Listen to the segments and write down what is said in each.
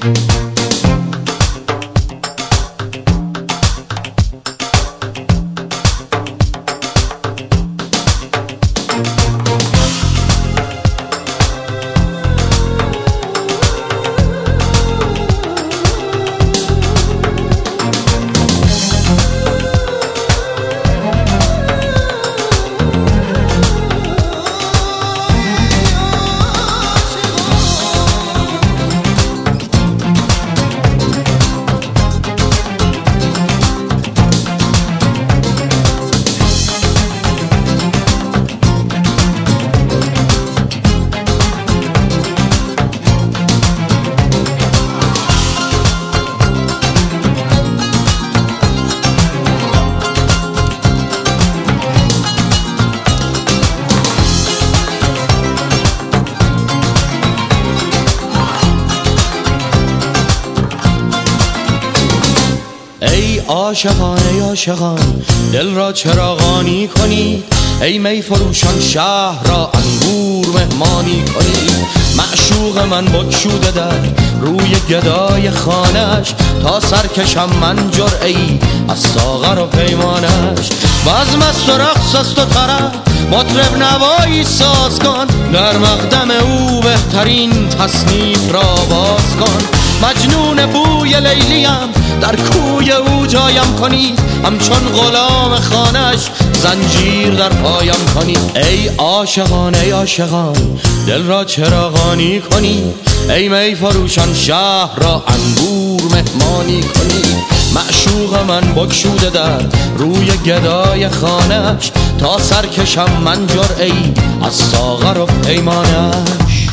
ای عاشقان ای عاشقان دل را چراغانی کنید، ای می فروشان شهر را انگور مهمانی کنید. معشوق من بگشوده در روی گدای خانش، تا سرکشم من جرعه‌ای از ساغر و پیمانش. بزم است و رقص است و طرب مطرب نوایی ساز کن، در مقدم او بهترین تصنیف را باز کن. مجنون بوی لیلیم در کوی او جایم کنید، همچون غلام خانش زنجیر در پایم کنید. ای عاشقان ای عاشقان دل را چراغانی کنید، ای می فروشان شهر را انگور مهمانی کنید. معشوق من بگشوده در روی گدای خانش، تا سرکشم من جرعه‌ای از ساغر و پیمانش.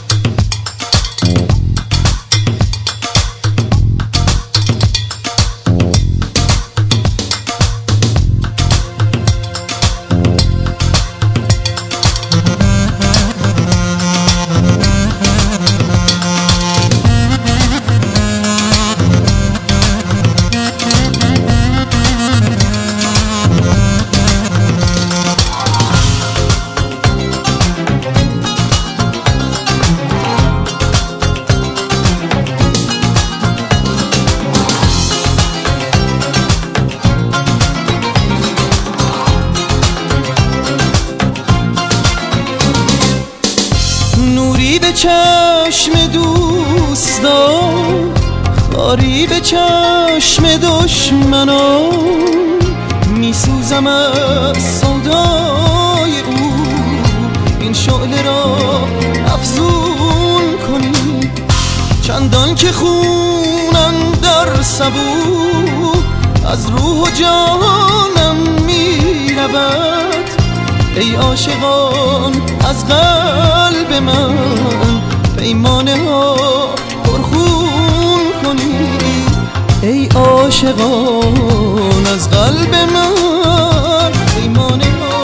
نوری به چشم دوستان، خاری به چشم دشمنان، میسوزم از سودای او، این شعله را افزون کنید. چندان که خونم در سبو از روح و جانم میرود، ای عاشقان از قلب من پیمانه ها پرخون کنید. ای عاشقان از قلب من پیمانه ها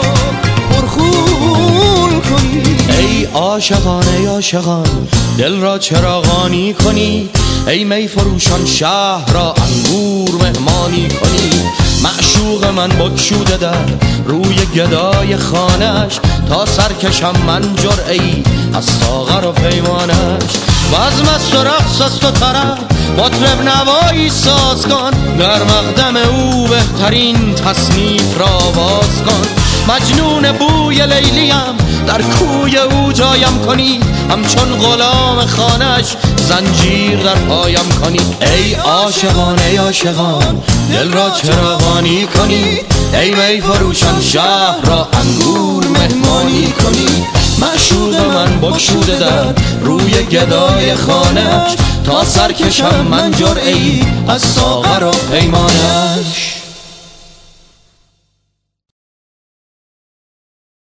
پرخون کنید. ای عاشقان ای عاشقان دل را چراغانی کنید، ای می فروشان شهر را انگور مهمانی کنید. معشوق من بگشوده در روی گدای خانش، تا سرکشم من جرعه‌ای از ساغر و پیمانش. بزم است و رقص است و طرب مطرب نوایی ساز کن، در مقدم او بهترین تصنیف را باز کن. مجنون بوی لیلیم در کوی او جایم کنید، همچون غلام خانش زنجیر در پایم کنید. ای عاشقان ای عاشقان دل را چراغانی کنید، ای می فروشان شهر را انگور مهمانی کنید. معشوق من بگشوده در روی گدای خانش، تا سرکشم من جرعه‌ای از ساغر و پیمانش.